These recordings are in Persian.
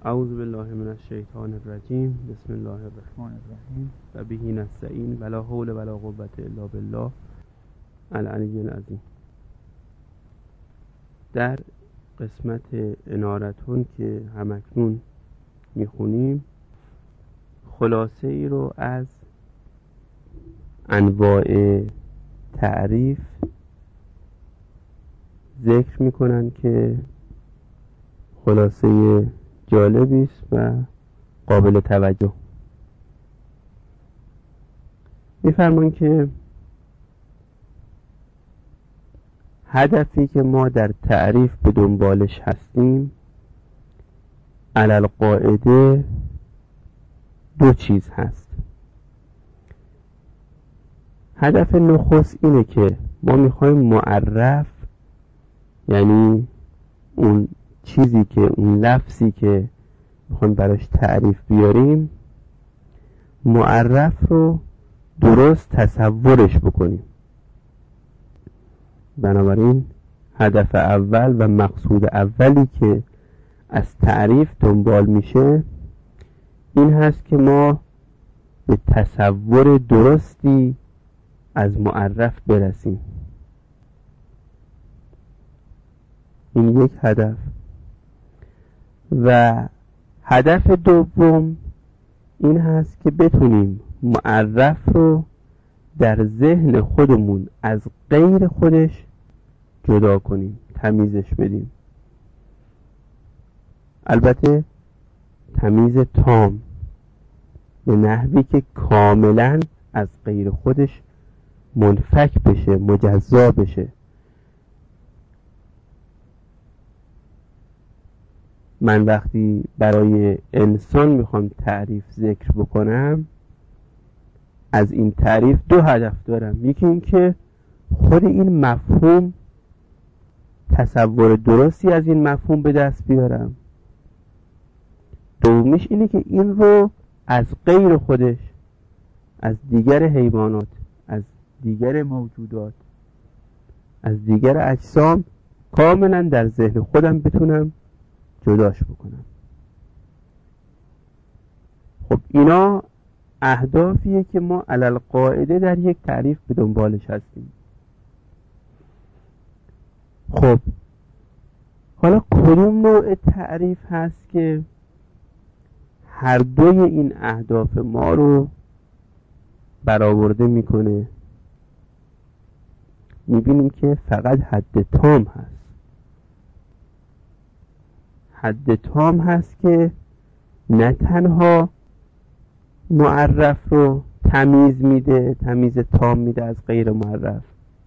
اعوذ بالله من الشیطان الرجیم. بسم الله الرحمن الرحیم و به نستعین ولا حول ولا قوة الا بالله العلی العظیم. در قسمت انارتون که همکنون میخونیم خلاصه ای رو از انواع تعریف ذکر میکنن که خلاصه جالبی است و قابل توجه. میفرمان که هدفی که ما در تعریف به دنبالش هستیم علی القاعده دو چیز هست. هدف نخست اینه که ما میخوایم معرف، یعنی اون چیزی که اون لفظی که میخوایم براش تعریف بیاریم، معرف رو درست تصورش بکنیم. بنابراین هدف اول و مقصود اولی که از تعریف دنبال میشه این هست که ما به تصور درستی از معرف برسیم. این یک هدف. و هدف دوم این هست که بتونیم معرف رو در ذهن خودمون از غیر خودش جدا کنیم، تمیزش بدیم. البته تمیز تام، به نحوی که کاملا از غیر خودش منفک بشه، مجزا بشه. من وقتی برای انسان میخوام تعریف ذکر بکنم، از این تعریف دو هدف دارم. یکی این که خود این مفهوم تصور درستی از این مفهوم به دست بیارم. دومیش اینه که این رو از غیر خودش، از دیگر حیوانات، از دیگر موجودات، از دیگر اجسام کاملا در ذهن خودم بتونم جداش بکنم. خب اینا اهدافیه که ما علی القاعده در یک تعریف به دنبالش هستیم. خب حالا کدوم نوع تعریف هست که هر دوی این اهداف ما رو برآورده میکنه؟ میبینیم که فقط حد تام هست. حد تام هست که نه تنها معرف رو تمیز میده، تمیز تام میده از غیر معرف،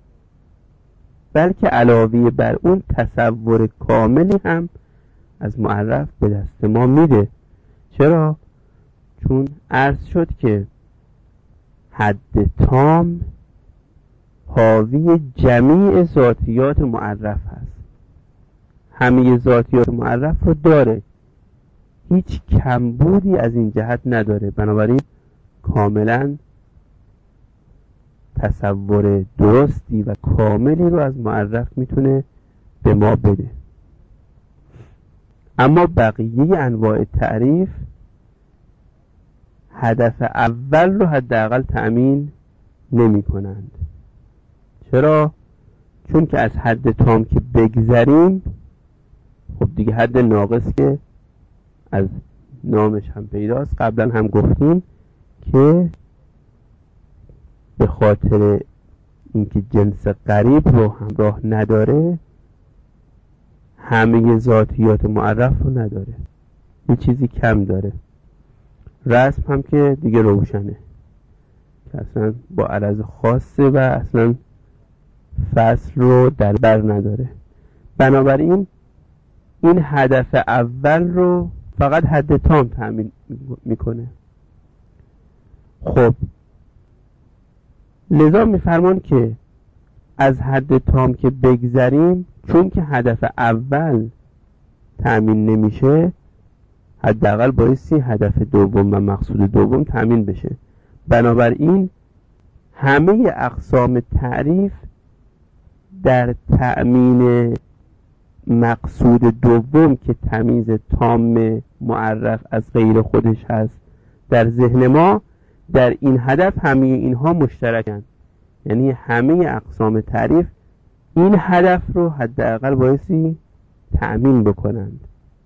بلکه علاوه بر اون تصور کاملی هم از معرف به دست ما میده. چرا؟ چون عرض شد که حد تام حاوی جمیع ذاتیات معرف هست. همه ذاتیات معرف رو داره، هیچ کمبودی از این جهت نداره. بنابراین کاملا تصور درستی و کاملی رو از معرف میتونه به ما بده. اما بقیه انواع تعریف هدف اول رو حداقل تأمین نمی کنند. چرا؟ چون که از حد تام که بگذریم، خب دیگه حد ناقص که از نامش هم پیداست. قبلا هم گفتیم که به خاطر اینکه جنس قریب رو همراه نداره، همه ذاتیات معرف رو نداره، یه چیزی کم داره. رسم هم که دیگه روشنه که اصلا با عرض خاصه و اصلا فصل رو در بر نداره. بنابراین این هدف اول رو فقط حد تام تأمین میکنه. خب لذا میفرمان که از حد تام که بگذریم، چون که هدف اول تأمین نمیشه، حداقل بایستی هدف دوم و مقصود دوم تأمین بشه. بنابراین همه اقسام تعریف در تأمین مقصود دوم که تمیز تام معرف از غیر خودش هست در ذهن ما، در این هدف همه اینها مشترکن. یعنی همه اقسام تعریف این هدف رو حداقل بایستی تأمین بکنند.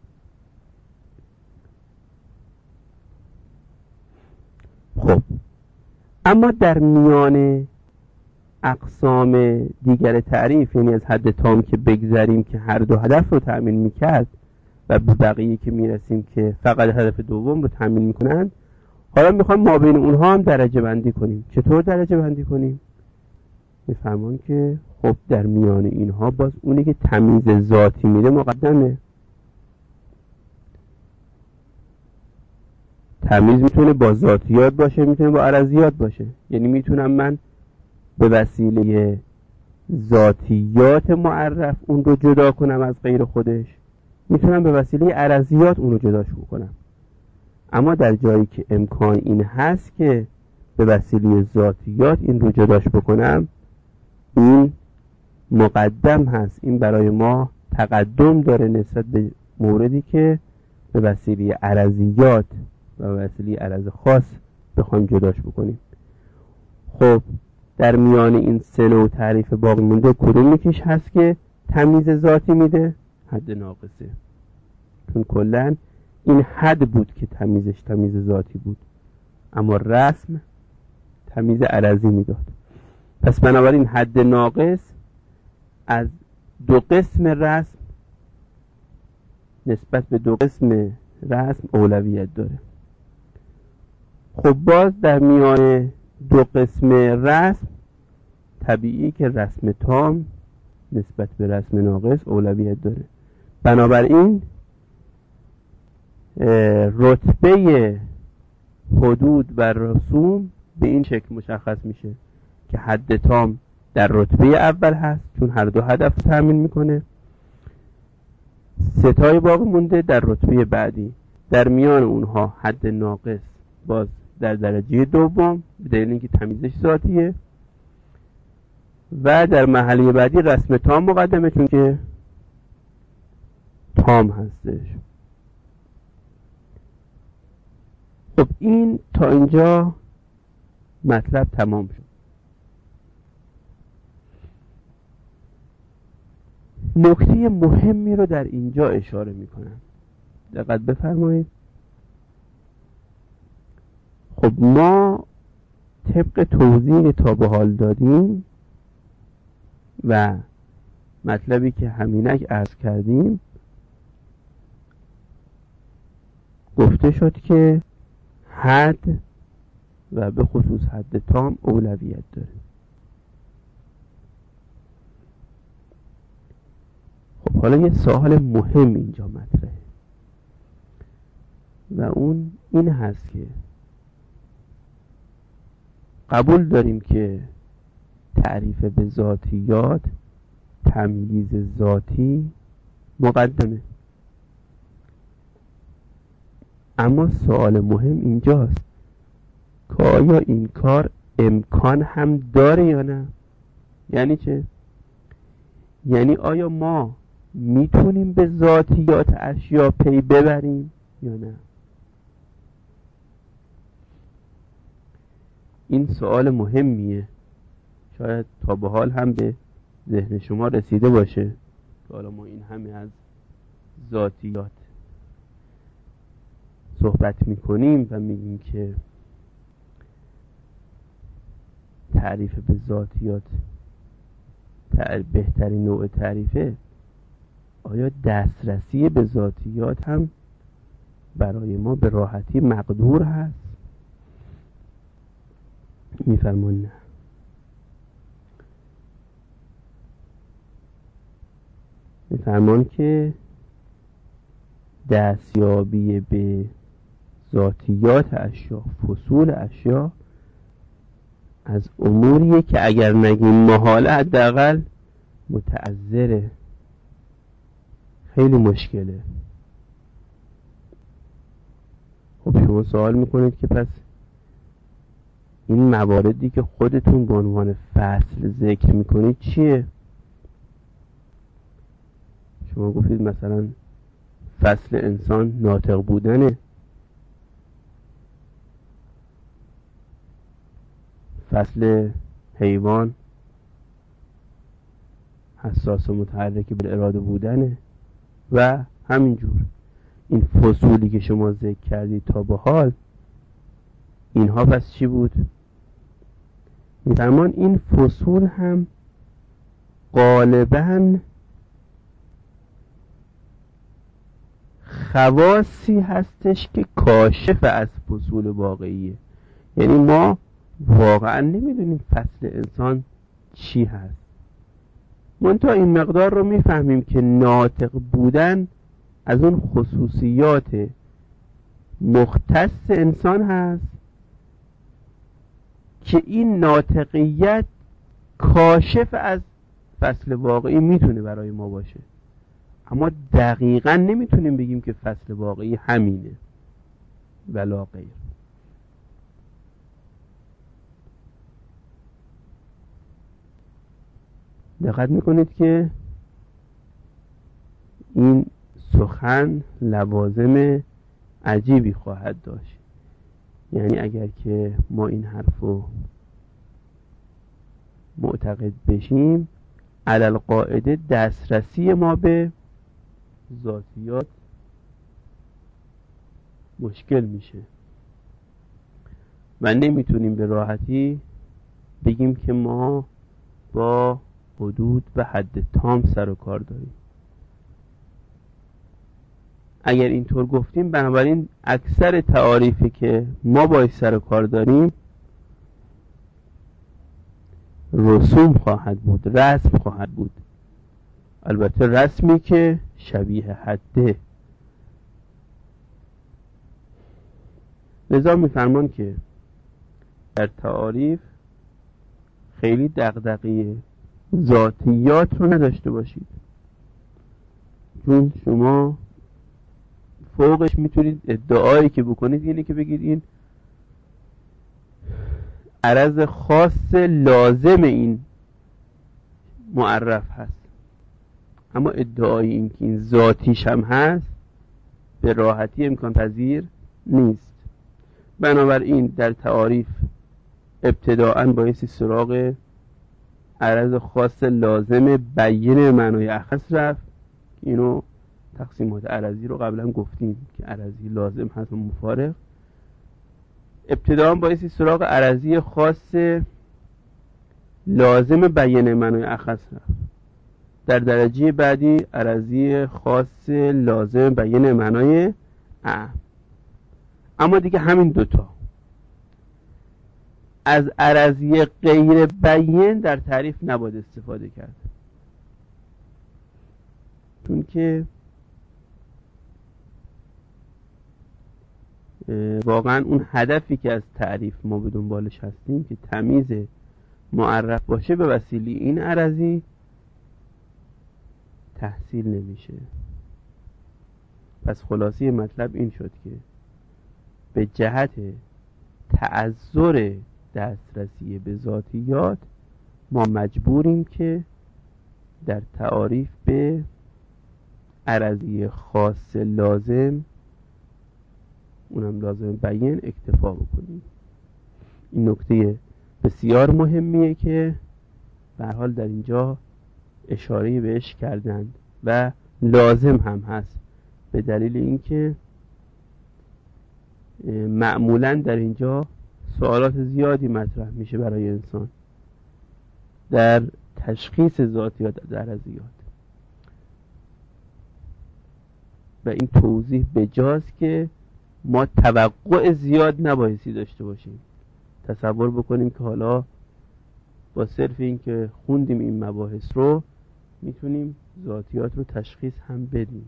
خب اما در میان اقسام دیگر تعریف، یعنی از حد تام که بگذریم که هر دو هدف رو تأمین میکرد و به بقیه که میرسیم که فقط هدف دوم رو تأمین میکنند، حالا میخوایم ما بین اونها هم درجه بندی کنیم. چطور درجه بندی کنیم؟ میفرمان که خب در میان اینها باز اونی که تمیز ذاتی میده مقدمه. تمیز میتونه با ذاتیات باشه، میتونه با عرضیات باشه. یعنی میتونم من به وسیله ذاتیات معرف اون رو جدا کنم از غیر خودش، میتونم به وسیله عرضیات اون رو جداش کنم. اما در جایی که امکان این هست که به وسیله ذاتیات این رو جداش بکنم، این مقدم هست. این برای ما تقدم داره نسبت به موردی که به وسیله عرضیات و به وسیله عرض خاص بخوایم جداش بکنیم. خب در میان این سه نوع تعریف باقی مونده کدوم یکیش هست که تمیز ذاتی میده؟ حد ناقصه. چون کلن این حد بود که تمیزش تمیز ذاتی بود، اما رسم تمیز عرضی میداد. پس بنابراین حد ناقص از دو قسم رسم نسبت به دو قسم رسم اولویت داره. خب باز در میان دو قسم رسم طبیعی که رسم تام نسبت به رسم ناقص اولویت داره. بنابراین رتبه حدود و رسوم به این شکل مشخص میشه که حد تام در رتبه اول هست چون هر دو هدف تامین میکنه، ستای باقی مونده در رتبه بعدی، در میان اونها حد ناقص باز در درجه دوم به دلیل اینکه تمیزش ذاتیه، و در مرحله بعدی رسم تام مقدمه چون که تام هستش. خب این تا اینجا مطلب تمام شد. نکته مهمی رو در اینجا اشاره میکنم، دقت بفرمایید. خب ما طبق توضیح تا به حال دادیم و مطلبی که همینک عرض کردیم، گفته شد که حد و به خصوص حد تام اولویت داره. خب حالا یه سوال مهم اینجا مطرحه و اون این هست که قبول داریم که تعریف به ذاتیات تمییز ذاتی مقدمه، اما سوال مهم اینجاست که آیا این کار امکان هم داره یا نه؟ یعنی چه؟ یعنی آیا ما میتونیم به ذاتیات اشیا پی ببریم یا نه؟ این سوال مهمیه، شاید تا به حال هم به ذهن شما رسیده باشه که حالا ما این همه از ذاتیات صحبت میکنیم و میگیم که تعریف به ذاتیات بهترین نوع تعریفه. آیا دسترسی به ذاتیات هم برای ما به راحتی مقدور هست؟ میفرمان نه. میفرمان که دستیابی به ذاتیات اشیا، فصول اشیا، از اموریه که اگر نگیم محاله حداقل متعذره، خیلی مشکله. خب شما سوال میکنید که پس این مواردی که خودتون به عنوان فصل ذکر میکنید چیه؟ شما گفتید مثلا فصل انسان ناطق بودنه، فصل حیوان حساس و متحرک بالاراده بودنه و همینجور. این فصولی که شما ذکر کردید تا به حال، اینها پس چی بود؟ میفرمان این فصول هم غالباً خواصی هستش که کاشف از فصول واقعیه. یعنی ما واقعا نمیدونیم فصل انسان چی هست، منتها این مقدار رو میفهمیم که ناطق بودن از اون خصوصیات مختص انسان هست که این ناطقیت کاشف از فصل واقعی میتونه برای ما باشه، اما دقیقا نمیتونیم بگیم که فصل واقعی همینه ولا غیر. دقت میکنید که این سخن لوازم عجیبی خواهد داشت. یعنی اگر که ما این حرف رو معتقد بشیم، علل قاعده دسترسی ما به ذاتیات مشکل میشه و نمیتونیم به راحتی بگیم که ما با حدود و حد تام سر و کار داریم. اگر اینطور گفتیم، بنابراین اکثر تعاریفی که ما باید سر و کار داریم رسوم خواهد بود، رسم خواهد بود، البته رسمی که شبیه حده. لذا میفرمان که در تعاریف خیلی دغدغه ذاتیات رو نداشته باشید، چون شما فوقش میتونید ادعایی که بکنید اینه که بگید این عرض خاص لازم این معرف هست، اما ادعای این که این ذاتیش هم هست به راحتی امکان پذیر نیست. بنابراین در تعاریف ابتداءً بایستی سراغ عرض خاص لازم بیان معنای اخص رفت. اینو تقسیمات عرضی رو قبلا گفتیم که عرضی لازم هست و مفارق. ابتداءً بایستی سراغ عرضی خاص لازم بیان معنای اخص رفت. در درجه بعدی عرضی خاص لازم بیان معنای اعم. اما دیگه همین دوتا، از عرضی غیر بیان در تعریف نباید استفاده کرد، چون که واقعا اون هدفی که از تعریف ما به دنبالش هستیم که تمیز معرف باشه به وسیله این عرضی تحصیل نمیشه. پس خلاصه مطلب این شد که به جهت تعذر دسترسی به ذاتیات ما مجبوریم که در تعاریف به عرضی خاص لازم، اونم لازم بیان، اکتفا بکنیم. این نکته بسیار مهمیه که به هر حال در اینجا اشاره بهش کردند و لازم هم هست، به دلیل اینکه معمولا در اینجا سوالات زیادی مطرح میشه برای انسان در تشخیص ذاتیات از عرضیات و این توضیح بجاست که ما توقع زیاد نبایستی داشته باشیم. تصور بکنیم که حالا با صرف این که خوندیم این مباحث رو میتونیم ذاتیات رو تشخیص هم بدیم.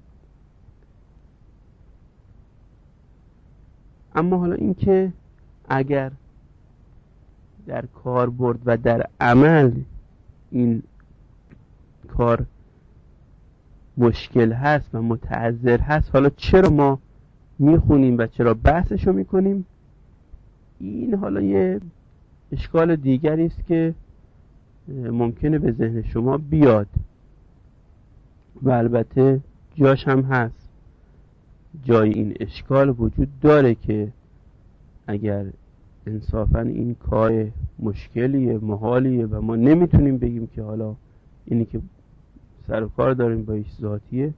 اما حالا این که اگر در کاربرد و در عمل این کار مشکل هست و متعذر هست، حالا چرا ما میخونیم و چرا بحثشو میکنیم؟ این حالا یه اشکال دیگری است که ممکنه به ذهن شما بیاد و البته جاش هم هست. جای این اشکال وجود داره که اگر انصافا این کار مشکلیه، محالیه و ما نمیتونیم بگیم که حالا اینی که سر و کار داریم با ایش ذاتیه،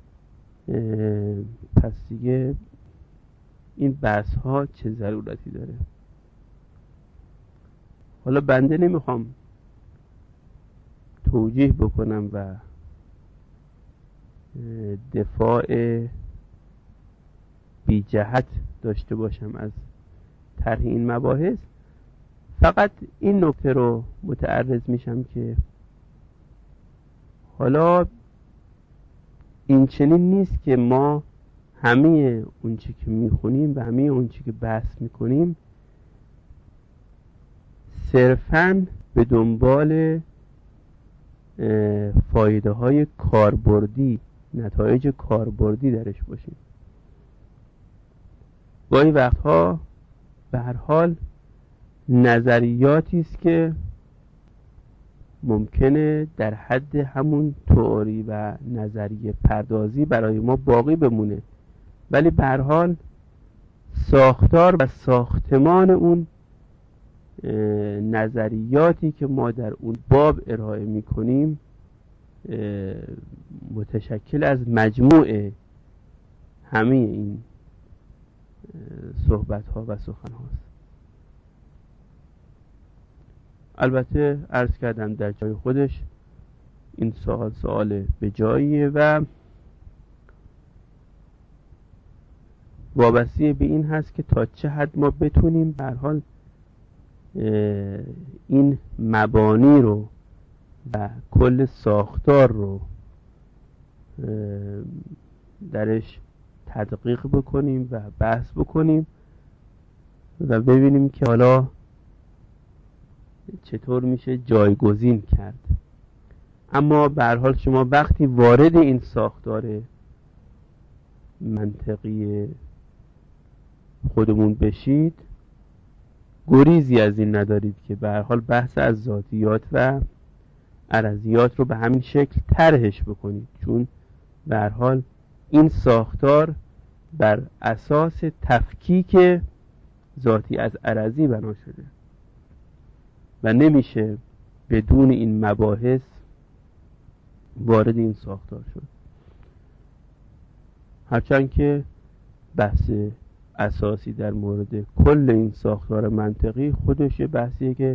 پس دیگه این بحث ها چه ضرورتی داره؟ حالا بنده نمیخوام توجیه بکنم و دفاع بی جهت داشته باشم از طرح این مباحث، فقط این نکته رو متعرض میشم که حالا این چنین نیست که ما همه اون چی که میخونیم و همه اون چی که بحث میکنیم صرفاً به دنبال فایده های کاربردی، نتایج کاربردی درش باشیم. گاهی وقتها به هر حال نظریاتی است که ممکنه در حد همون تئوری و نظریه پردازی برای ما باقی بمونه، ولی به هر حال ساختار و ساختمان اون نظریاتی که ما در اون باب ارائه میکنیم متشکل از مجموع همه این صحبت ها و سخن هاست. البته عرض کردم در جای خودش این سوال به جاییه و وابسته به این هست که تا چه حد ما بتونیم به هر حال این مبانی رو و کل ساختار رو درش تدقیق بکنیم و بحث بکنیم و ببینیم که حالا چطور میشه جایگزین کرد. اما به هر حال شما وقتی وارد این ساختار منطقی خودمون بشید گریزی از این ندارید که به هر حال بحث از ذاتیات و عرضیات رو به همین شکل طرحش بکنید، چون به هر حال این ساختار بر اساس تفکیک ذاتی از عرضی بنا شده و نمیشه بدون این مباحث وارد این ساختار شد. هرچند که بحث اساسی در مورد کل این ساختار منطقی خودش یه بحثیه که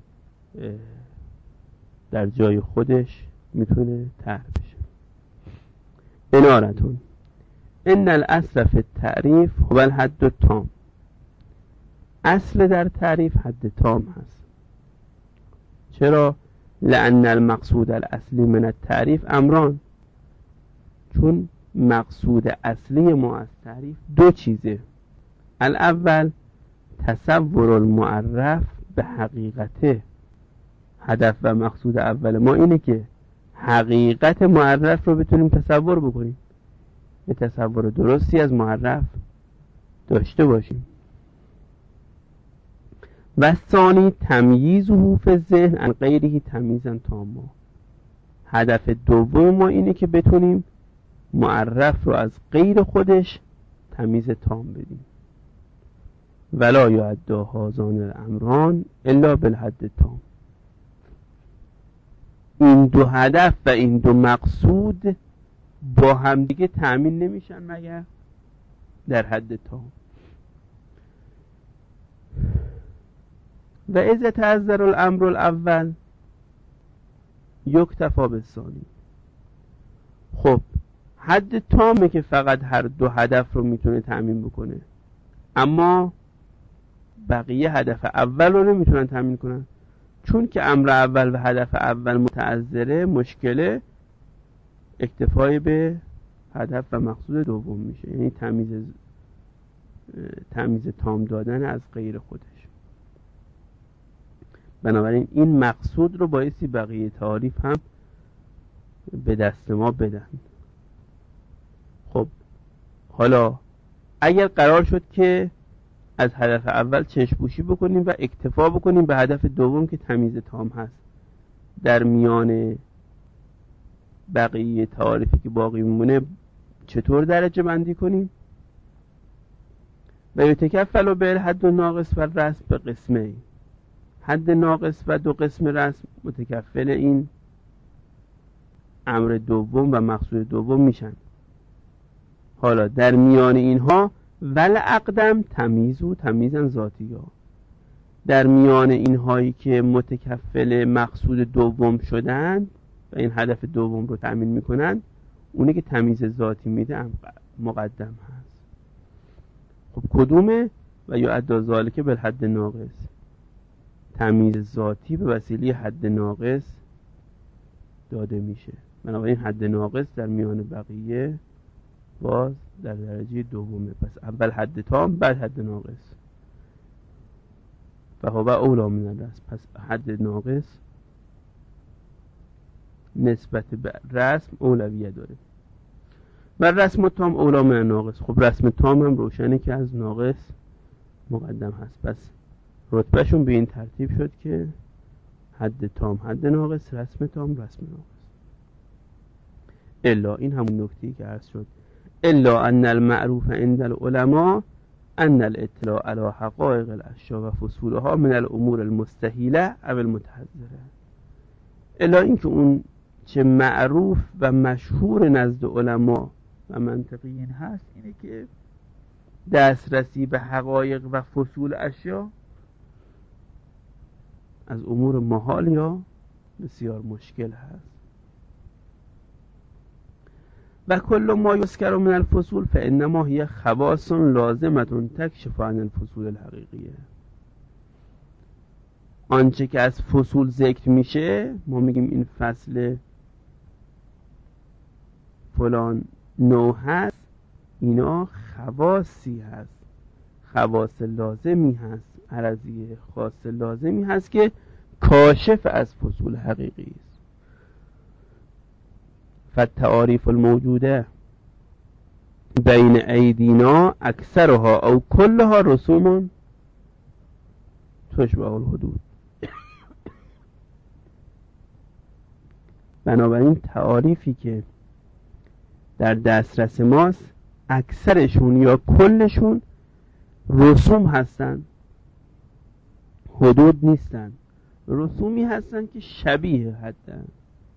در جای خودش میتونه طرح بشه. انارتون ان الاصل فی التعریف هو الحد التام. اصل در تعریف حد تام هست. چرا؟ لأن المقصود الاصلی من التعریف امران، چون مقصود اصلی ما از تعریف دو چیزه. الاول تصور المعرف به حقیقته. هدف و مقصود اول ما اینه که حقیقت معرف رو بتونیم تصور بکنیم، یه تصور درستی از معرف داشته باشیم. و ثانی تمییزه فی الذهن عن غیره تمییزا تاما. هدف دوم ما اینه که بتونیم معرف رو از غیر خودش تمییز تام بدیم. ولا یعد هذان الامران الا بالحد تام. این دو هدف و این دو مقصود با همدیگه تأمین نمیشن مگر در حد تام. و اذا تعذر الامر الاول یکتفی بالثانی. خب حد تامه که فقط هر دو هدف رو میتونه تأمین بکنه، اما بقیه هدف اول رو نمیتونن تأمین کنن، چون که امر اول و هدف اول متعذره، مشکله اکتفای به هدف و مقصود دوم میشه، یعنی تمییز تام دادن از غیر خودش. بنابراین این مقصود رو بایستی بقیه تعاریف هم به دست ما بدن. خب حالا اگر قرار شد که از هدف اول چشم‌پوشی بکنیم و اکتفا بکنیم به هدف دوم که تمییز تام هست، در میان بقیه تعاریفی که باقی میمونه چطور درجه بندی کنیم؟ و یتکفل به الحد ناقص و رسم به قسمه. حد ناقص و 2 قسم رسم متکفل این امر دوم و مقصود دوم میشن. حالا در میان اینها ول اقدم تمیزن ذاتی ها. در میان اینهایی که متکفل مقصود دوم شدن و این هدف دوم رو تأمین میکنن، اونه که تمیز ذاتی میده مقدم هست. خب کدومه؟ و یا ادعا ذالک بالحد ناقص، تمیز ذاتی به وسیله حد ناقص داده میشه. بنابراین حد ناقص در میان بقیه باز در درجه دومه. پس اول حد تام بعد حد ناقص. فهو اولا من الرسم. پس حد ناقص نسبت به رسم اولویه داره و رسم تام اولا من ناقص. خب رسم تام هم روشنه که از ناقص مقدم هست. پس رتبهشون به این ترتیب شد که حد تام حد ناقص، رسم تام رسم ناقص. الا، این همون نکته‌ای که عرض شد، الا ان المعروف عند العلماء ان الاطلاع على حقائق الاشیاء و فصولها من الامور المستحیله او المتحذره. الا این که اون چه معروف و مشهور نزد علما و منطقیین هست اینه که دسترسی به حقایق و فصول اشیا از امور محال یا بسیار مشکل هست. و کل ما یذکر من الفصول فانما هی خواص لازمه تکشف عن الفصول الحقیقیه. آنچه که از فصول ذکر میشه، ما میگیم این فصل فلان نوع هست، اینا خواصی هست، خواص لازمی هست، عرضی خاص لازمی هست که کاشف از فصول حقیقی است. فالتعاریف الموجوده بین ایدینا اکثرها او کلها رسوم تشبه الحدود. بنابراین تعاریفی که در دسترس ماست اکثرشون یا کلشون رسوم هستن، حدود نیستن. رسومی هستن که شبیه حدن.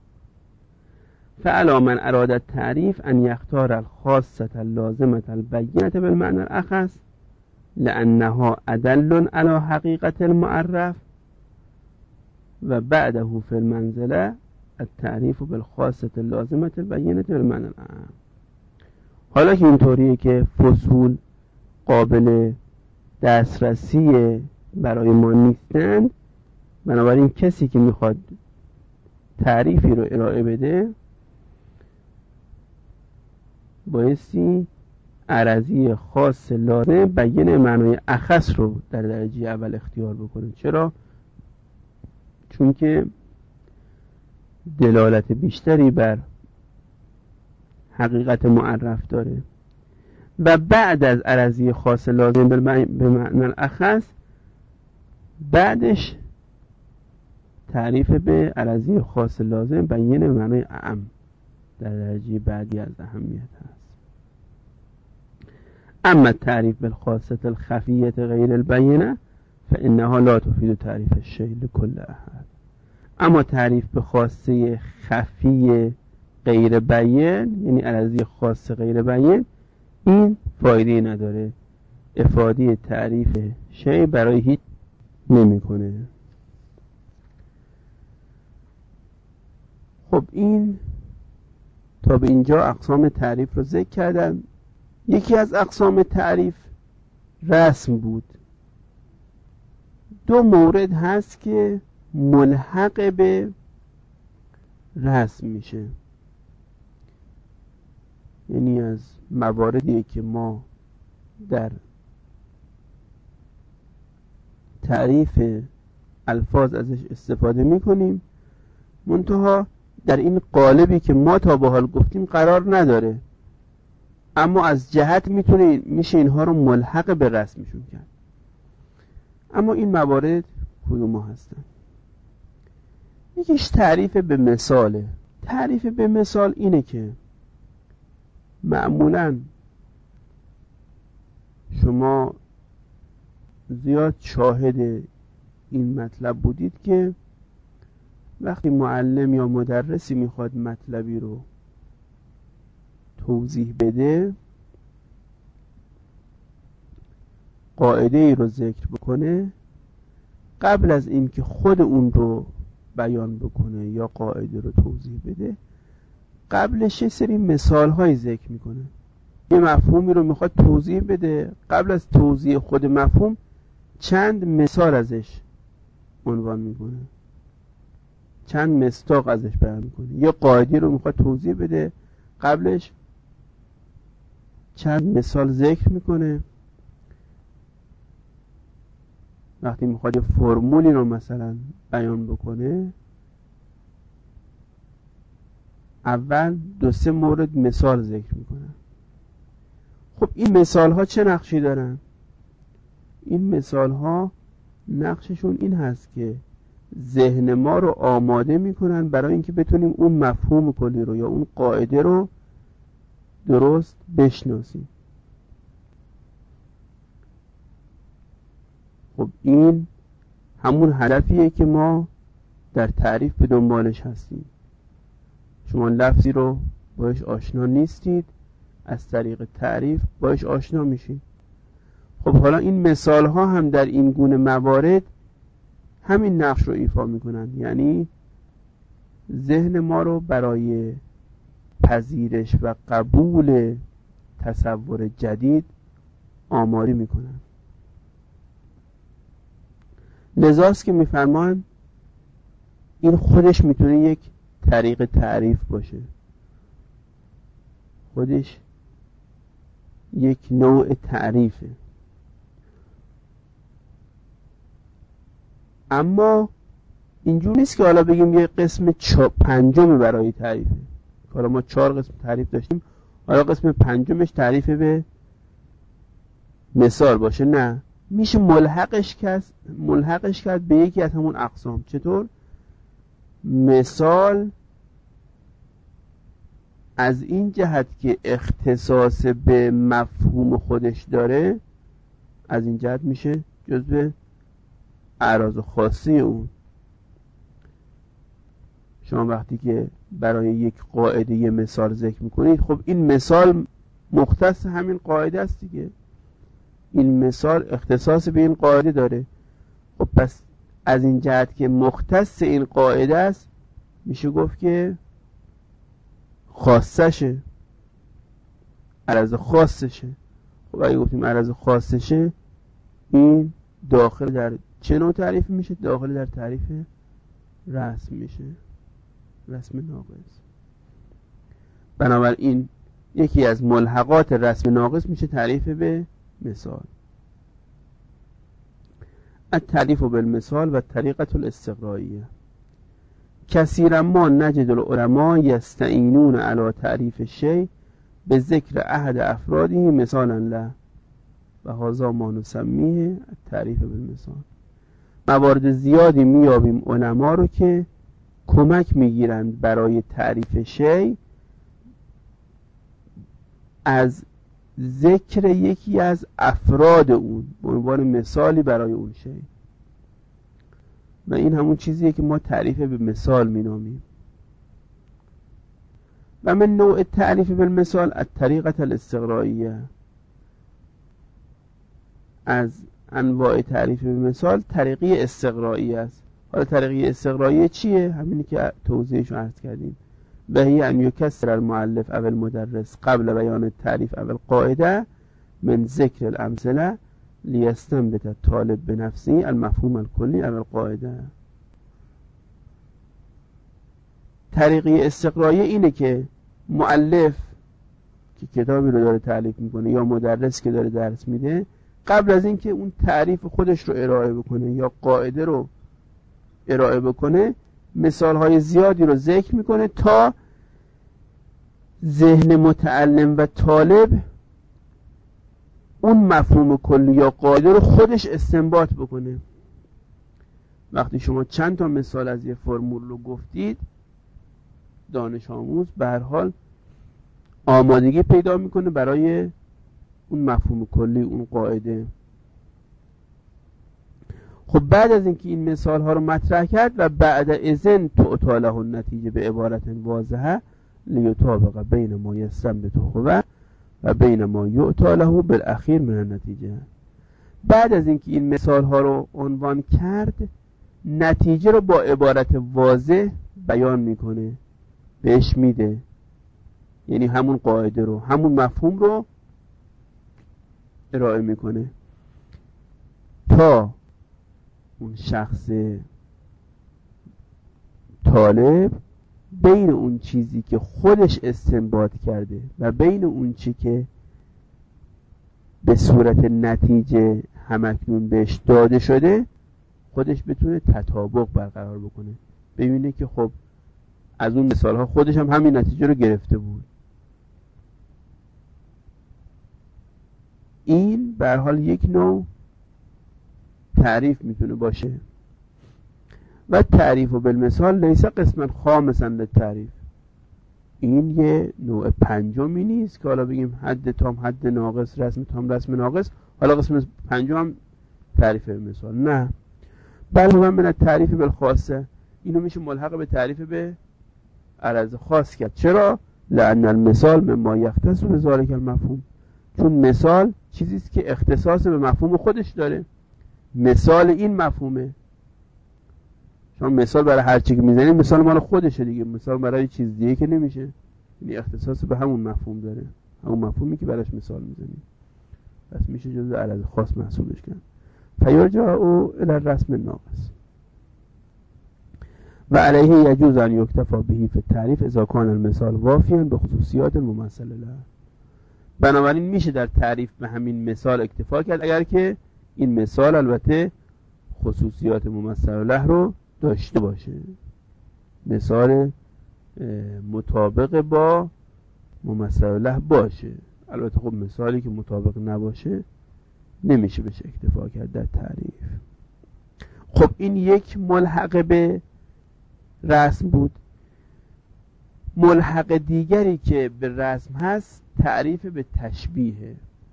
فعلا من اراد التعریف ان یختار الخاصة اللازمة البینة بالمعنى الاخص لانها ادل على حقیقت المعرف و بعده فی المنزله التعریف بالخاصة اللازمة البینة بالمعنى الاعم. حالا که اینطوریه که فصول قابل دسترسی برای ما نیستند، بنابراین کسی که میخواد تعریفی رو ارائه بده بایستی عرضی خاص لازم بیان معنای اخص رو در درجه اول اختیار بکنه. چرا؟ چون که دلالت بیشتری بر حقیقت معرف داره و بعد از عرضی خاص لازم به معنی الاخص بعدش تعریف به عرضی خاص لازم بیان معنای اعم در درجه بعدی از اهمیت هست. اما تعریف بالخاصة الخفیة غیر البینه فانها لا تفید تعریف الشیء لكل احد. اما تعریف به خاصه خفی غیر بیان، یعنی عرضی خاص غیر بیان، این فایده نداره، افاده تعریف شیء برای هیچ نمیکنه. خب این تا به اینجا اقسام تعریف رو ذکر کردم. یکی از اقسام تعریف رسم بود. 2 مورد هست که ملحق به رسم میشه، یعنی از مواردی که ما در تعریف الفاظ ازش استفاده میکنیم، منتها در این قالبی که ما تا به حال گفتیم قرار نداره، اما از جهت میشه اینها رو ملحق به رسمشون کرد. اما این موارد کدوم هستن؟ یکیش تعریف به مثاله. تعریف به مثال اینه که معمولا شما زیاد شاهد این مطلب بودید که وقتی معلم یا مدرسی میخواد مطلبی رو توضیح بده، قاعده ای رو ذکر بکنه، قبل از اینکه خود اون رو بیان بکنه یا قاعده رو توضیح بده، قبلش یه سری مثال های ذکر میکنه. یه مفهومی رو میخواد توضیح بده، قبل از توضیح خود مفهوم چند مثال ازش عنوان میکنه، چند مصداق ازش بیان میکنه. یه قاعده رو میخواد توضیح بده، قبلش چند مثال ذکر میکنه. وقتی میخواد یه فرمولی رو مثلا بیان بکنه، اول 2-3 مورد مثال ذکر میکنه. خب این مثال ها چه نقشی دارن؟ این مثال ها نقششون این هست که ذهن ما رو آماده میکنن برای اینکه بتونیم اون مفهوم کلی رو یا اون قاعده رو درست بشناسیم. خب این همون هدفیه که ما در تعریف به دنبالش هستیم. شما لفظی رو باش آشنا نیستید، از طریق تعریف باش آشنا میشید. خب حالا این مثال ها هم در این گونه موارد همین نقش رو ایفا میکنن، یعنی ذهن ما رو برای پذیرش و قبول تصور جدید آماده میکنن. لذاست که میفرمان این خودش میتونه یک طریق تعریف باشه، خودش یک نوع تعریفه. اما اینجور نیست که حالا بگیم یه قسم پنجمی برای تعریفه. حالا ما 4 قسم تعریف داشتیم، حالا قسم پنجمش تعریف به مثال باشه. نه، میشه ملحقش کرد به یکی از همون اقسام. چطور؟ مثال از این جهت که اختصاص به مفهوم خودش داره، از این جهت میشه جزء اعراض خاصی اون. شما وقتی که برای یک قاعده یه مثال ذکر میکنید، خب این مثال مختص همین قاعده است دیگه. این مثال اختصاص به این قاعده داره. خب پس از این جهت که مختص این قاعده است، میشه گفت که خاصشه، عرض خاصشه. خب اگه گفتیم عرض خاصشه، این داخل در چه نوع تعریف میشه؟ داخل در تعریف رسم میشه، رسم ناقص. بنابراین یکی از ملحقات رسم ناقص میشه تعریف به مثال. التعریف بالمثال و طریقة الاستقرائیه. کثیرا ما نجد العلماء یستعینون علی تعریف الشیء به ذکر احد افراده مثالا له و هذا ما نسمیه التعریف بالمثال. موارد زیادی میابیم علما رو که کمک میگیرند برای تعریف شیء از ذکر یکی از افراد اون به عنوان مثالی برای اون شیء، و این همون چیزیه که ما تعریف به مثال مینامیم. و من نوع تعریف بالمثال الطریقة الاستقرائیه. از انواع تعریف به مثال طریقه استقرایی است. حالا طریقه استقرایی چیه؟ همینی که توضیحش رو عرض کردیم. و هی ان یکسر المؤلف او المدرس قبل بیان التعریف او القاعده من ذکر الامثله لیستنبت الطالب بنفسه المفهوم الکلی او القاعده. طریقه استقرایی اینه که مؤلف که کتابی رو داره تألیف میکنه یا مدرس که داره درس میده، قبل از اینکه اون تعریف خودش رو ارائه بکنه یا قاعده رو ارائه بکنه، مثالهای زیادی رو ذکر میکنه تا ذهن متعلم و طالب اون مفهوم کلی یا قاعده رو خودش استنباط بکنه. وقتی شما چند تا مثال از یه فرمول رو گفتید، دانش آموز به هر حال آمادگی پیدا میکنه برای اون مفهوم کلی، اون قاعده. خب بعد از اینکه این مثال ها رو مطرح کرد و بعد اذن تعطی له النتیجه به عبارت واضحه لیطابق بین ما یستنبطه و بین ما یعطی له بالاخیر من النتیجه. بعد از اینکه این مثال ها رو عنوان کرد، نتیجه رو با عبارت واضح بیان میکنه، بهش میده، یعنی همون قاعده رو، همون مفهوم رو ارائه میکنه تا اون شخص طالب بین اون چیزی که خودش استنباط کرده و بین اون چی که به صورت نتیجه همکنون بهش داده شده خودش بتونه تطابق برقرار بکنه، ببینه که خب از اون مثال ها خودش هم همین نتیجه رو گرفته بود. این به هر حال یک نوع تعریف میتونه باشه و تعریف و بالمثال لیس قسما خامسا للتعریف. این یه نوع پنجمی نیست که حالا بگیم حد تام حد ناقص، رسم تام رسم ناقص، حالا قسم پنجم هم تعریف مثال، نه، بل هو من تعریف بالخاصه. اینو میشه ملحق به تعریف به عرض خاص کرد. چرا؟ لأن المثال مما یختص بذلک المفهوم، چون مثال چیزی است که اختصاص به مفهوم خودش داره، مثال این مفهومه. شما مثال برای هر چی که میزنید مثال مال خودشه دیگه، مثال برای چیز دیگه که نمیشه، یعنی اختصاص به همون مفهوم داره، همون مفهومی که براش مثال میزنید، پس میشه جزء عرض خاص محسوبش کرد. فیرجع او الی الرسم الناقص و علیه یجوز ان یکتفی به فی التعریف اذا کان المثال وافیا به خصوصیات الممثل له. بنابراین میشه در تعریف به همین مثال اکتفا کرد اگر که این مثال البته خصوصیات ممثل له رو داشته باشه، مثال مطابق با ممثل له باشه. البته خب مثالی که مطابق نباشه نمیشه بهش اکتفا کرد در تعریف. خب این یک ملحق به رسم بود. ملحق دیگری که به رسم هست تعریف به تشبیه.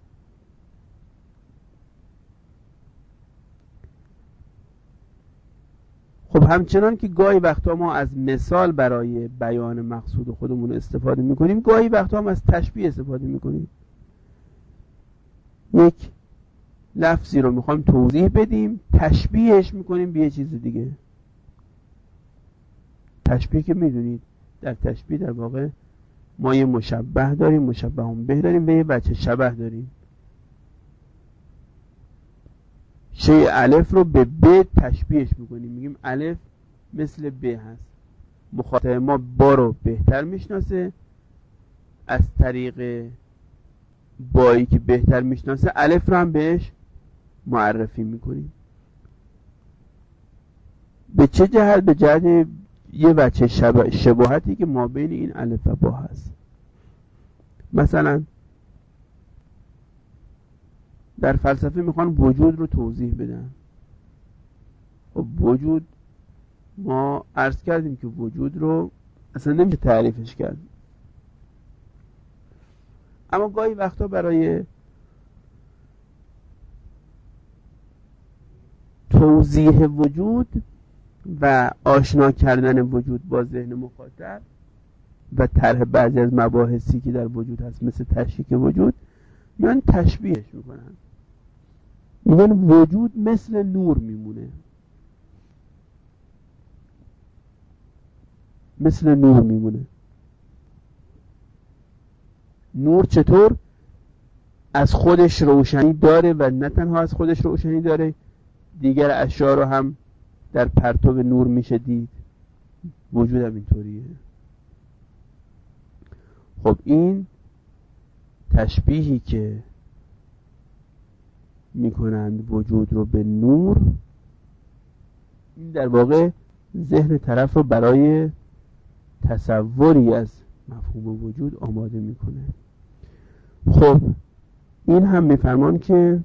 خب همچنان که گاهی وقتا ما از مثال برای بیان مقصود خودمون استفاده میکنیم، گاهی وقتا هم از تشبیه استفاده میکنیم. یک لفظی رو میخوایم توضیح بدیم، تشبیهش میکنیم به یه چیز دیگه. تشبیه که میدونید در تشبیه در واقع ما یه مشبه داریم، مشبه هم به داریم و یه بچه شبه داریم. شیء الف رو به ب تشبیهش میکنیم، میگیم الف مثل ب هست. مخاطب ما با رو بهتر میشناسه، از طریق بایی که بهتر میشناسه الف رو هم بهش معرفی میکنیم. به چه جهت؟ به جهت یه بچه شباهتی که ما بین این الف و با هست. مثلا در فلسفه میخوان وجود رو توضیح بدن. خب وجود ما عرض کردیم که وجود رو اصلا نمیشه تعریفش کرد، اما گاهی وقتا برای توضیح وجود و آشنا کردن وجود با ذهن مخاطب و طرح بعضی از مباحثی که در وجود هست مثل تشریک وجود میان تشبیهش میکنن، میگن وجود مثل نور میمونه، مثل نور میمونه. نور چطور؟ از خودش روشنی داره و نه تنها از خودش روشنی داره، دیگر اشیاء رو هم در پرتو نور میشه دید. وجود هم اینطوریه. خب این تشبیهی که میکنند وجود رو به نور، این در واقع ذهن طرف رو برای تصوری از مفهوم وجود آماده میکنه. خب این هم میفرمان که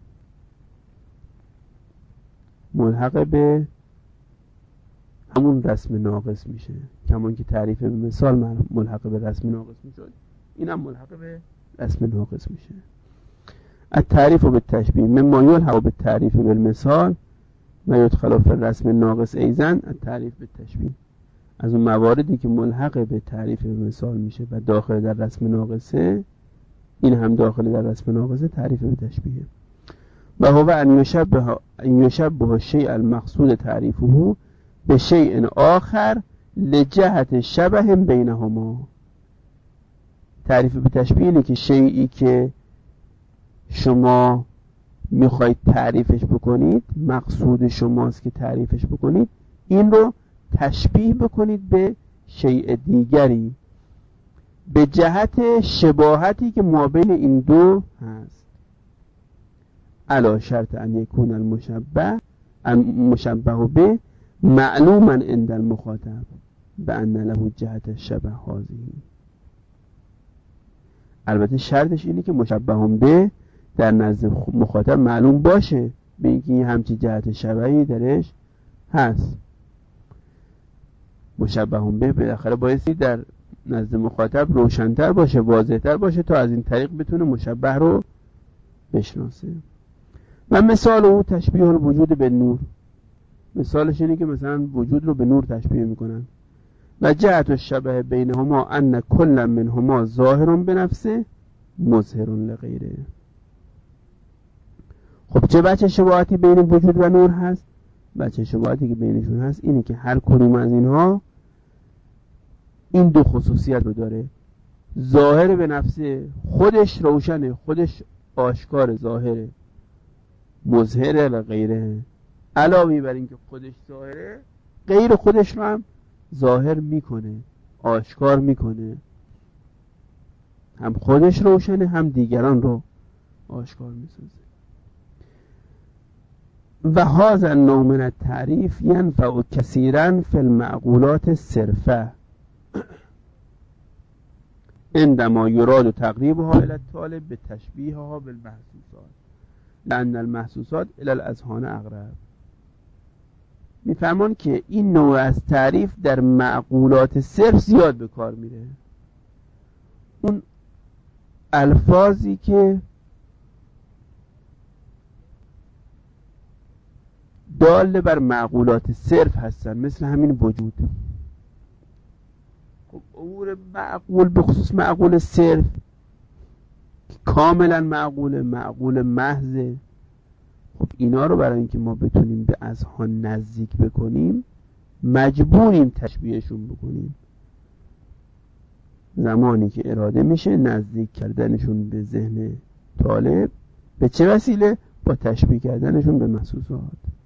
ملحق به همون رسم ناقص میشه، کمان که تعریف به مثال ملحق به رسم ناقص میشد، این هم ملحق به رسم ناقص میشه. التعریف بالتشبیه مما یلحق بالتعریف بالمثال و یدخل فی الرسم ناقص ایزن تعریف به تشبیه، از اون مواردی که ملحق به تعریف مثال میشه و داخل در رسم ناقصه، این هم داخل در رسم ناقصه تعریف به تشبیه. و هو ان یشبه الشیء المقصود تعریفه به شیء آخر لجهت شبه بینهما. تعریف به تشبیه اینه که شیئی که شما میخواید تعریفش بکنید، مقصود شماست که تعریفش بکنید، این رو تشبیه بکنید به شیء دیگری به جهت شباهتی که مابین این دو هست. علی شرط ان یکون المشبه به معلوما عند المخاطب بأن له جهت الشبه هذه. البته شرطش اینه که مشبه به در نزد مخاطب معلوم باشه به اینکه همچی جهت شبهی درش هست. مشبه به بالاخره بایستی در نزد مخاطب روشن‌تر باشه، واضح‌تر باشه تا از این طریق بتونه مشبه رو بشناسه. و مثال او تشبیه الوجود به نور، مثالش اینه که مثلا وجود رو به نور تشبیه میکنن. و جهت الشبه بینهما ان کل منهما ظاهر بنفسه مظهر لغیره. خب چه بچه شباهتی بین وجود و نور هست؟ بچه شباهتی که بینشون هست اینه که هر کدوم از اینها این دو خصوصیت رو داره: ظاهر به نفسه، خودش روشنه، خودش آشکار ظاهره، مظهر لغیره، علاوه بر این که خودش ظاهره غیر خودش رو هم ظاهر میکنه، آشکار میکنه، هم خودش روشنه هم دیگران رو آشکار میسازه. و هذا النوع من التعریف ينفع كثيرا في المعقولات صرفه عندما يراد تقريبها الى الطالب بتشبيهها بالمحسوسات لأن المحسوسات الى الاذهان اقرب. میفرمان که این نوع از تعریف در معقولات صرف زیاد به کار میره. اون الفاظی که دال بر معقولات صرف هستن، مثل همین وجود. خب امور معقول به خصوص معقول صرف کاملا معقول محضه. خب اینا رو برای اینکه ما بتونیم به اذهان نزدیک بکنیم مجبوریم تشبیهشون بکنیم. زمانی که اراده میشه نزدیک کردنشون به ذهن طالب، به چه وسیله؟ با تشبیه کردنشون به محسوسات.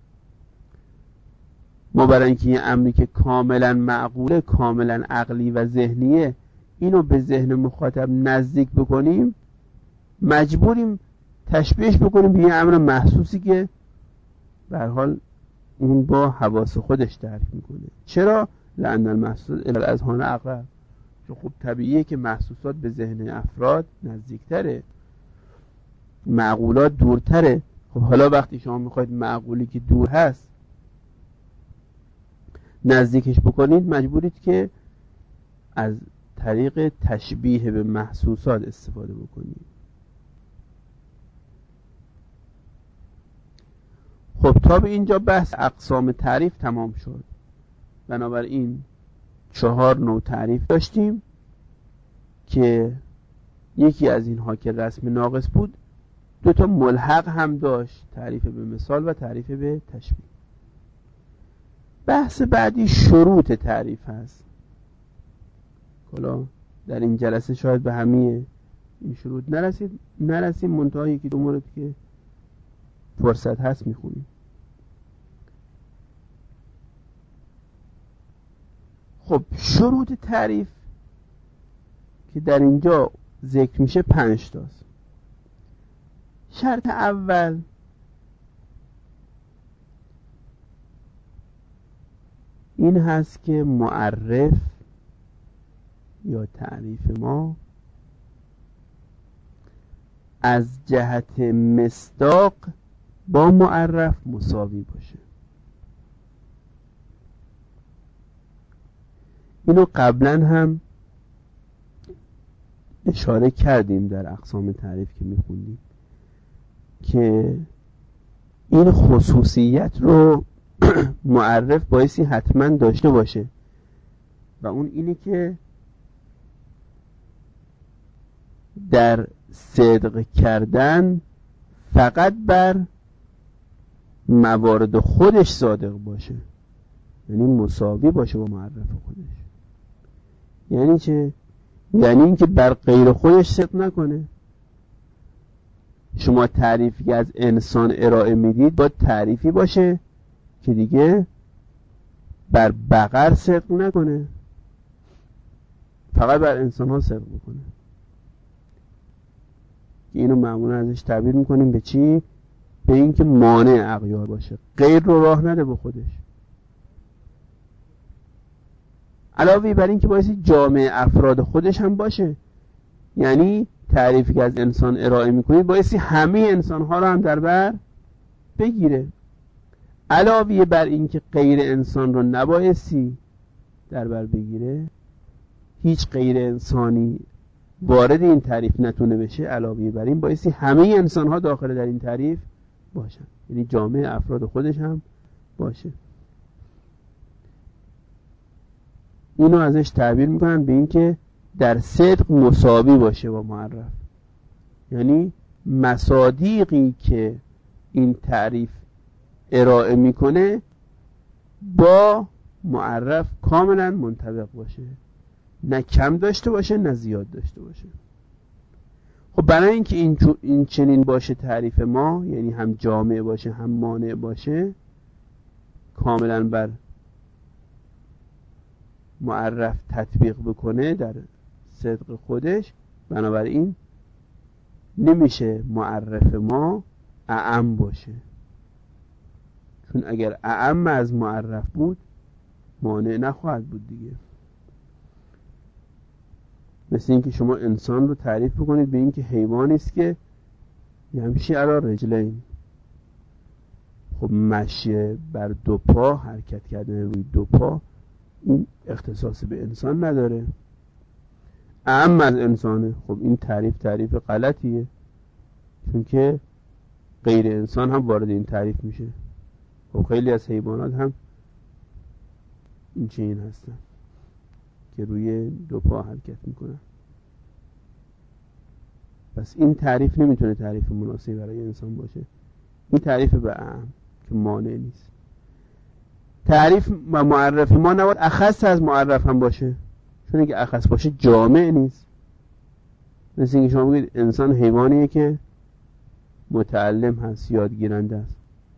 ما برای اینکه یه امری که کاملا معقوله، کاملا عقلی و ذهنیه، اینو به ذهن مخاطب نزدیک بکنیم مجبوریم تشبیهش بکنیم به یه امر محسوسی که به هر حال اون با حواس خودش درک میکنه. چرا؟ لأن المحسوس الی الاذهان اقرب. چون خب طبیعیه که محسوسات به ذهن افراد نزدیکتره، معقولات دورتره. خب حالا وقتی شما میخواید معقولی که دور هست نزدیکش بکنید، مجبورید که از طریق تشبیه به محسوسات استفاده بکنید. خب تا به اینجا بحث اقسام تعریف تمام شد. بنابراین 4 نوع تعریف داشتیم که یکی از اینها که رسم ناقص بود 2 تا ملحق هم داشت، تعریف به مثال و تعریف به تشبیه. بحث بعدی شروط تعریف هست. حالا در این جلسه شاید به همه این شروط نرسیم، منتها یکی 2 مورد که فرصت هست میخونیم. خب شروط تعریف که در اینجا ذکر میشه 5 تاست. شرط اول این هست که معرف یا تعریف ما از جهت مصداق با معرف مساوی باشه. اینو قبلا هم اشاره کردیم در اقسام تعریف که میخوندیم که این خصوصیت رو معرف بایستی حتما داشته باشه و اون اینه که در صدق کردن فقط بر موارد خودش صادق باشه، یعنی مساوی باشه با معرف خودش. یعنی چه؟ یعنی اینکه بر غیر خودش صدق نکنه. شما تعریفی که از انسان ارائه میدید باید تعریفی باشه که دیگه بر بقر صدق نکنه، فقط بر انسان ها صدق بکنه. اینو معمولا ازش تعبیر میکنیم به چی؟ به اینکه مانع اغیار باشه، غیر رو راه نده به خودش. علاوه بر این که باید جامعه افراد خودش هم باشه، یعنی تعریفی که از انسان ارائه میکنید باید همه انسان ها رو هم در بر بگیره. علاوه بر این که غیر انسان رو نبایستی در بر بگیره، هیچ غیر انسانی وارد این تعریف نتونه بشه، علاوه بر این بایستی همه انسان ها داخل در این تعریف باشن، یعنی جامعه افراد خودش هم باشه. اینو ازش تعبیر میکنن به این که در صدق مساوی باشه با معرف، یعنی مصادیقی که این تعریف ارائه میکنه با معرف کاملا منطبق باشه، نه کم داشته باشه نه زیاد داشته باشه. خب برای اینکه این چنین باشه تعریف ما، یعنی هم جامع باشه هم مانع باشه، کاملا بر معرف تطبیق بکنه در صدق خودش، بنابراین نمیشه معرف ما اعم باشه، چون اگر اعم از معرف بود مانع نخواهد بود دیگه. مثل اینکه شما انسان رو تعریف بکنید به اینکه حیوانی است که یمشی علی رجلین. خب مشی بر دو پا، حرکت کردن روی دو پا، این اختصاص به انسان نداره، اعم از انسانه. خب این تعریف غلطیه، چون که غیر انسان هم وارد این تعریف میشه. خب خیلی از حیوانات هم این چنین هستن که روی دو پا حرکت میکنن. پس این تعریف نمیتونه تعریف مناسبی برای انسان باشه. این تعریف به اعم که مانع نیست. تعریف و معرف ما نباید اخص از معرف هم باشه، چون اگه اخص باشه جامع نیست. مثل اینکه شما بگید انسان حیوانیه که متعلم هست، یادگیرنده است.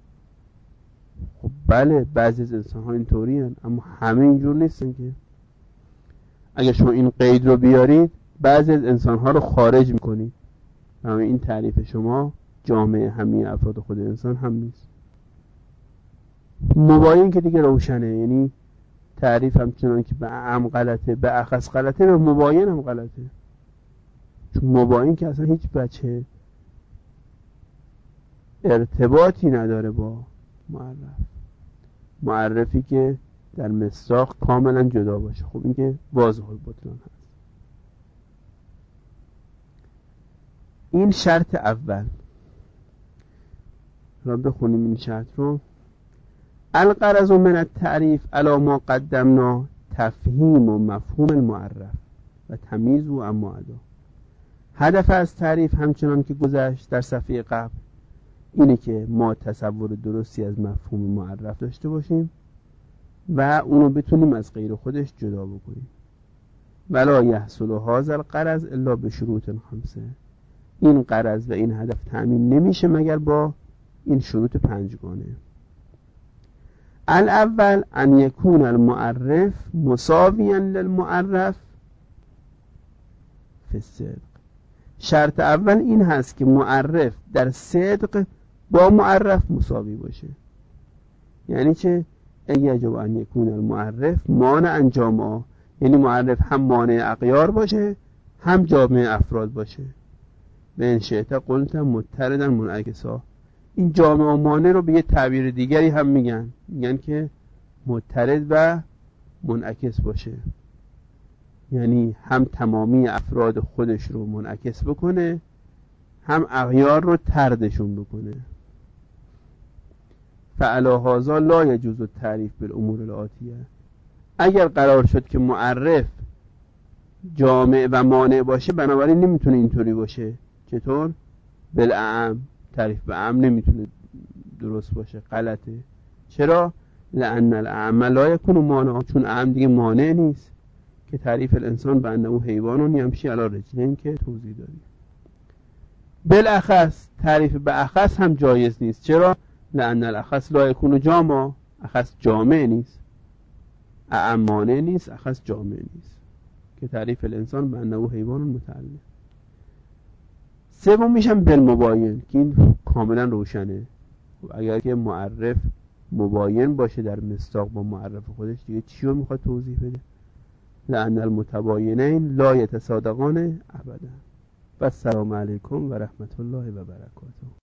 خب بله، بعضی از انسان ها اینطوری هستند، اما همه اینجور نیستن که. اگه شما این قید رو بیارید بعضی از انسان ها رو خارج میکنید، اما این تعریف شما جامع همه افراد خود انسان هم نیست. مباین که دیگه روشنه، یعنی تعریف هم چنان که به اعم غلطه به اخص غلطه، به مباین هم غلطه. چون مباین که اصلا هیچ بچه ارتباطی نداره با معرفی که در مصداق کاملا جدا باشه. خب این که واضح البطلان هست. این شرط اول. را بخونیم این شرط رو. الغرض من التعریف علی ما قدمنا تفهیم و مفهوم المعرف و تمیز و اما ادا. هدف از تعریف همچنان که گذشت در صفحه قبل اینه که ما تصور درستی از مفهوم معرف داشته باشیم و اونو بتونیم از غیر خودش جدا بکنیم. ولا یحصل هذا الغرض الا بشروط خمسه. این غرض و این هدف تأمین نمیشه مگر با این شروط پنجگانه. الاول ان یکون المعرف مساویا للمعرف فی الصدق. شرط اول این هست که معرف در صدق با معرف مساوی باشه. یعنی چه؟ یجب ان یکون المعرف مانعا جامعا، یعنی معرف هم مانع اغیار باشه هم جامع افراد باشه. و ان شئت قلت مضطردا منعکسا. این جامع و مانع رو به یه تعبیر دیگری هم میگن که مضطرد و منعکس باشه، یعنی هم تمامی افراد خودش رو منعکس بکنه هم اغیار رو طردشون بکنه. فعلی هذا لا یجوز التعریف بالامور الآتیه. اگر قرار شد که معرف جامع و مانع باشه، بنابراین نمیتونه اینطوری باشه. چطور؟ بالاعم، تعریف به اعم نمیتونه درست باشه، غلطه. چرا؟ لأن الاعم لا یکون مانع، چون اعم دیگه مانع نیست. که تعریف الانسان به انه حیوان یمشی علی رجلین که توضیح دادیم. بالاخص، تعریف به اخص هم جایز نیست. چرا؟ لأن الاخص لا یکون جامع، اخص جامع نیست، اعم مانع نیست، اخص جامع نیست. که تعریف الانسان به انه حیوان متعلق. سوم میشم بالمباین، که این کاملا روشنه. اگر که معرف مباین باشه در مصداق با معرف خودش، دیگه چی رو میخواد توضیح بده؟ لأن المتباینین لا یتصادقان ابدا. و السلام علیکم و رحمت الله و برکاته.